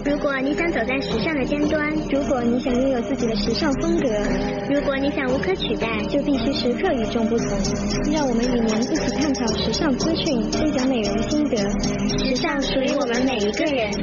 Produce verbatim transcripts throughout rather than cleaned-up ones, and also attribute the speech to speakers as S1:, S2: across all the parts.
S1: 如果你想走在时尚的尖端，如果你想拥有自己的时尚风格，如果你想无可取代，就必须时刻与众不同。让我们与您一起探讨时尚资讯，分享美容心得。时尚属于我们每一个人。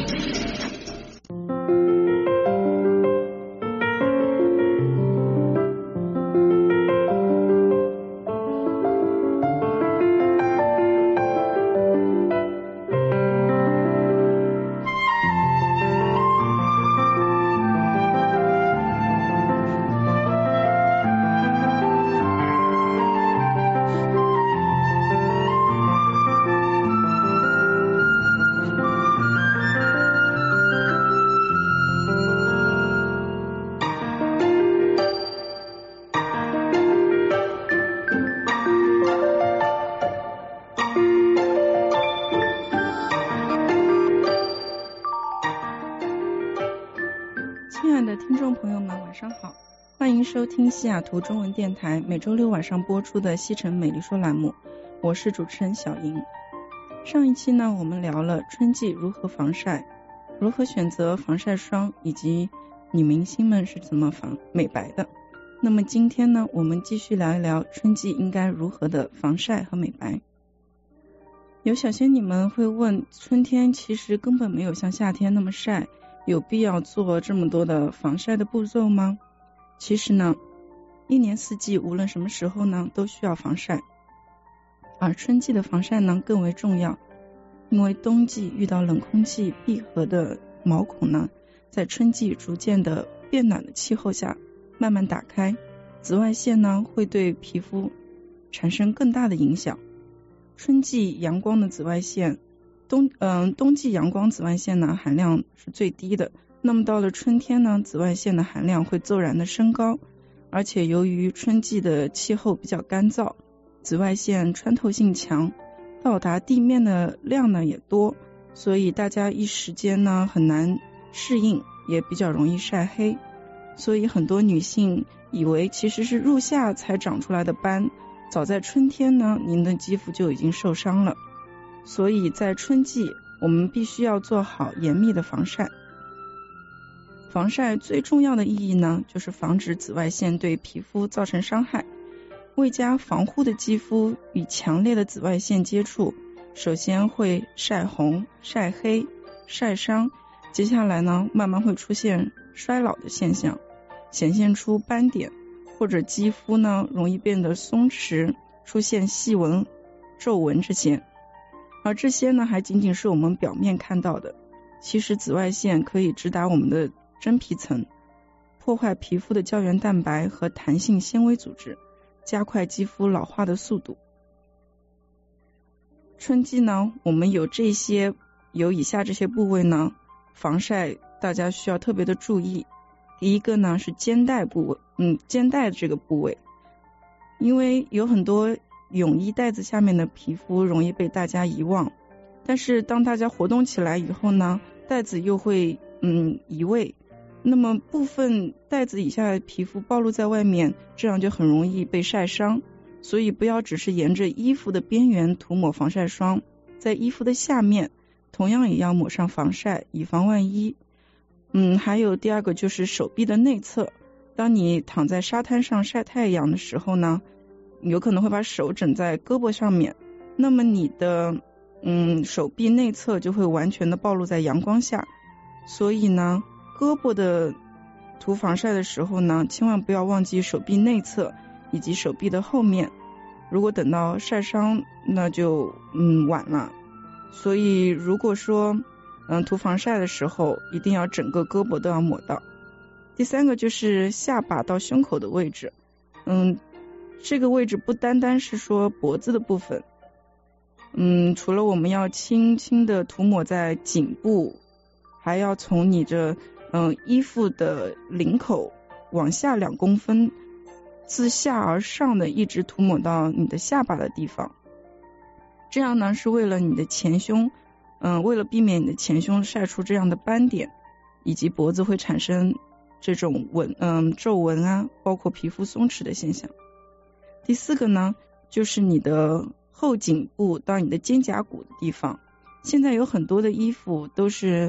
S2: 收听西雅图中文电台每周六晚上播出的西城美丽说栏目，我是主持人小莹。上一期呢，我们聊了春季如何防晒，如何选择防晒霜，以及女明星们是怎么防美白的。那么今天呢，我们继续聊一聊春季应该如何的防晒和美白。有小仙女们会问，春天其实根本没有像夏天那么晒，有必要做这么多的防晒的步骤吗？其实呢，一年四季无论什么时候呢都需要防晒，而春季的防晒呢更为重要，因为冬季遇到冷空气闭合的毛孔呢，在春季逐渐的变暖的气候下慢慢打开，紫外线呢会对皮肤产生更大的影响。春季阳光的紫外线，冬嗯、呃、冬季阳光紫外线呢含量是最低的。那么到了春天呢，紫外线的含量会骤然的升高，而且由于春季的气候比较干燥，紫外线穿透性强，到达地面的量呢也多，所以大家一时间呢很难适应，也比较容易晒黑。所以很多女性以为其实是入夏才长出来的斑，早在春天呢，您的肌肤就已经受伤了。所以在春季，我们必须要做好严密的防晒。防晒最重要的意义呢，就是防止紫外线对皮肤造成伤害。未加防护的肌肤与强烈的紫外线接触，首先会晒红、晒黑、晒伤，接下来呢，慢慢会出现衰老的现象，显现出斑点，或者肌肤呢容易变得松弛，出现细纹、皱纹这些。而这些呢，还仅仅是我们表面看到的，其实紫外线可以直达我们的真皮层，破坏皮肤的胶原蛋白和弹性纤维组织，加快肌肤老化的速度。春季呢，我们有这些有以下这些部位呢，防晒大家需要特别的注意。第一个呢是肩带部位，嗯，肩带这个部位，因为有很多泳衣带子下面的皮肤容易被大家遗忘，但是当大家活动起来以后呢，带子又会嗯移位。那么部分带子以下的皮肤暴露在外面，这样就很容易被晒伤。所以不要只是沿着衣服的边缘涂抹防晒霜，在衣服的下面同样也要抹上防晒，以防万一。嗯，还有第二个就是手臂的内侧，当你躺在沙滩上晒太阳的时候呢，有可能会把手枕在胳膊上面，那么你的嗯手臂内侧就会完全的暴露在阳光下。所以呢，胳膊的涂防晒的时候呢，千万不要忘记手臂内侧以及手臂的后面，如果等到晒伤那就嗯晚了。所以如果说嗯涂防晒的时候，一定要整个胳膊都要抹到。第三个就是下巴到胸口的位置，嗯这个位置不单单是说脖子的部分，嗯除了我们要轻轻的涂抹在颈部，还要从你这嗯衣服的领口往下两公分，自下而上的一直涂抹到你的下巴的地方。这样呢是为了你的前胸，嗯为了避免你的前胸晒出这样的斑点，以及脖子会产生这种纹嗯皱纹啊，包括皮肤松弛的现象。第四个呢就是你的后颈部到你的肩胛骨的地方。现在有很多的衣服都是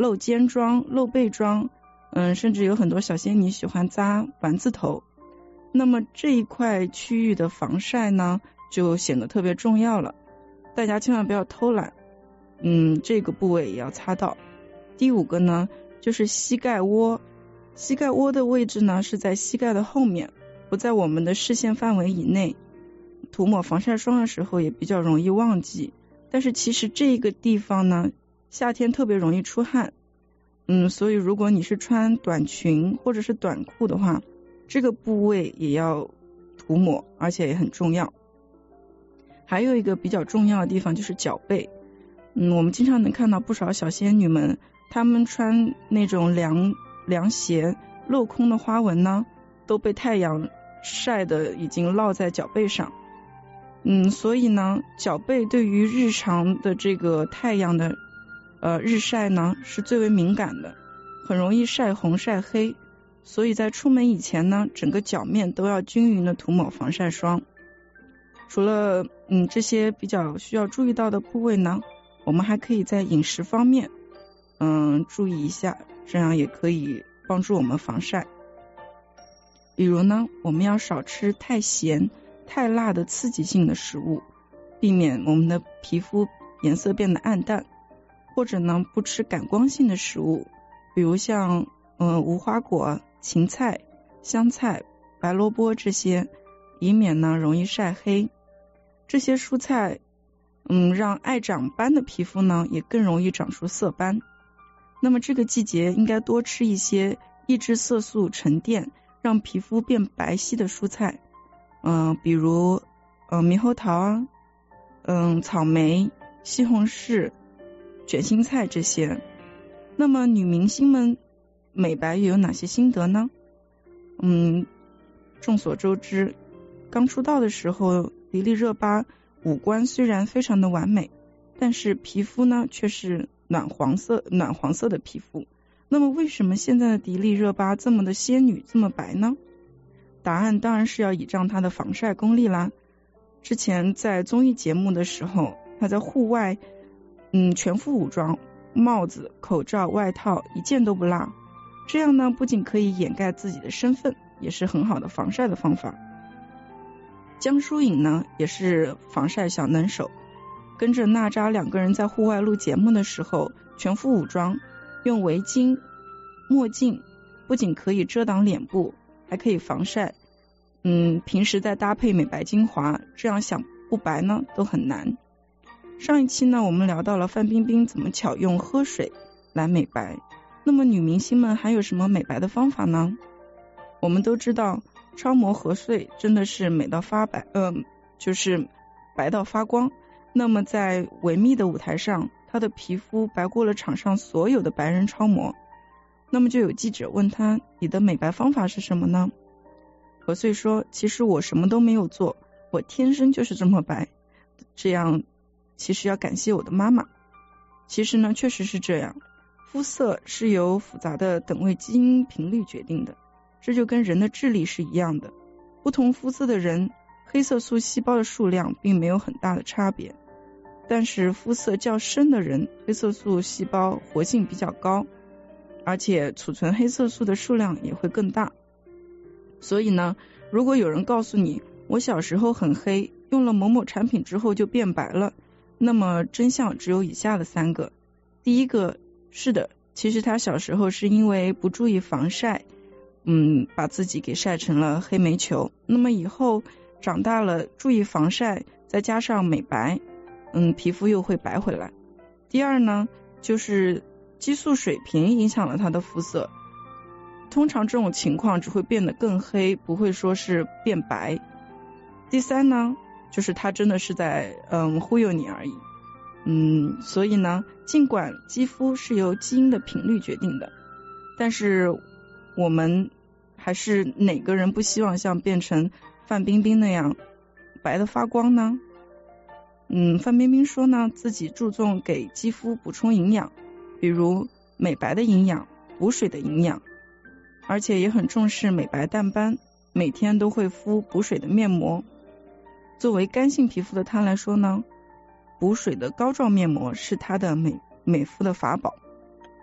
S2: 露肩装、露背装，嗯，甚至有很多小仙女喜欢扎丸子头。那么这一块区域的防晒呢，就显得特别重要了。大家千万不要偷懒，嗯，这个部位也要擦到。第五个呢，就是膝盖窝。膝盖窝的位置呢，是在膝盖的后面，不在我们的视线范围以内。涂抹防晒霜的时候也比较容易忘记，但是其实这个地方呢，夏天特别容易出汗，嗯，所以如果你是穿短裙或者是短裤的话，这个部位也要涂抹，而且也很重要。还有一个比较重要的地方就是脚背，嗯，我们经常能看到不少小仙女们，她们穿那种凉凉鞋，镂空的花纹呢，都被太阳晒得已经落在脚背上。嗯，所以呢，脚背对于日常的这个太阳的呃日晒呢是最为敏感的，很容易晒红晒黑，所以在出门以前呢，整个脚面都要均匀的涂抹防晒霜。除了嗯这些比较需要注意到的部位呢，我们还可以在饮食方面嗯注意一下，这样也可以帮助我们防晒。比如呢，我们要少吃太咸太辣的刺激性的食物，避免我们的皮肤颜色变得暗淡，或者呢不吃感光性的食物，比如像呃无花果、芹菜、香菜、白萝卜这些，以免呢容易晒黑。这些蔬菜嗯让爱长斑的皮肤呢也更容易长出色斑。那么这个季节应该多吃一些抑制色素沉淀，让皮肤变白皙的蔬菜。嗯、呃，比如嗯、呃、猕猴桃啊，嗯草莓、西红柿、卷心菜这些。那么女明星们美白又有哪些心得呢？嗯，众所周知，刚出道的时候，迪丽热巴五官虽然非常的完美，但是皮肤呢却是暖黄色暖黄色的皮肤。那么为什么现在的迪丽热巴这么的仙女，这么白呢？答案当然是要倚仗她的防晒功力啦。之前在综艺节目的时候，她在户外嗯全副武装，帽子、口罩、外套一件都不落。这样呢，不仅可以掩盖自己的身份，也是很好的防晒的方法。江疏影呢，也是防晒小能手，跟着娜扎两个人在户外录节目的时候，全副武装，用围巾、墨镜，不仅可以遮挡脸部，还可以防晒。嗯，平时再搭配美白精华，这样想不白呢都很难。上一期呢，我们聊到了范冰冰怎么巧用喝水来美白。那么女明星们还有什么美白的方法呢？我们都知道超模何穗真的是美到发白，嗯、呃，就是白到发光。那么在维密的舞台上，她的皮肤白过了场上所有的白人超模。那么就有记者问她，你的美白方法是什么呢？何穗说，其实我什么都没有做，我天生就是这么白，这样其实要感谢我的妈妈。其实呢，确实是这样，肤色是由复杂的等位基因频率决定的，这就跟人的智力是一样的。不同肤色的人，黑色素细胞的数量并没有很大的差别，但是肤色较深的人，黑色素细胞活性比较高，而且储存黑色素的数量也会更大。所以呢，如果有人告诉你，我小时候很黑，用了某某产品之后就变白了，那么真相只有以下的三个。第一个，是的，其实他小时候是因为不注意防晒，嗯，把自己给晒成了黑煤球。那么以后长大了，注意防晒，再加上美白，嗯，皮肤又会白回来。第二呢，就是激素水平影响了他的肤色。通常这种情况只会变得更黑，不会说是变白。第三呢，就是他真的是在嗯忽悠你而已。嗯，所以呢，尽管肌肤是由基因的频率决定的，但是我们还是哪个人不希望像变成范冰冰那样白的发光呢？嗯，范冰冰说呢，自己注重给肌肤补充营养，比如美白的营养、补水的营养，而且也很重视美白淡斑，每天都会敷补水的面膜。作为干性皮肤的她来说呢，补水的膏状面膜是她的美美肤的法宝。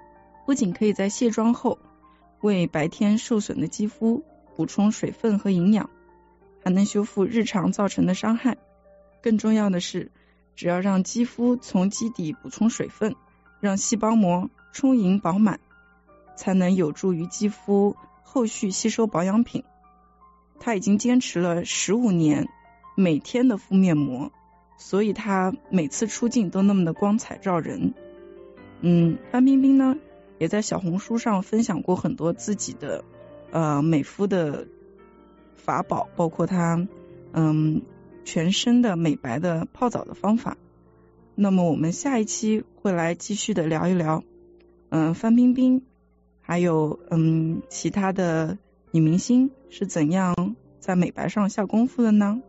S2: 不仅可以在卸妆后为白天受损的肌肤补充水分和营养，还能修复日常造成的伤害。更重要的是，只要让肌肤从基底补充水分，让细胞膜充盈饱满，才能有助于肌肤后续吸收保养品。他已经坚持了十五年每天的敷面膜，所以他每次出镜都那么的光彩照人。嗯，范冰冰呢也在小红书上分享过很多自己的呃美肤的法宝，包括她嗯全身的美白的泡澡的方法。那么我们下一期会来继续的聊一聊嗯范冰冰还有嗯其他的女明星是怎样在美白上下功夫的呢？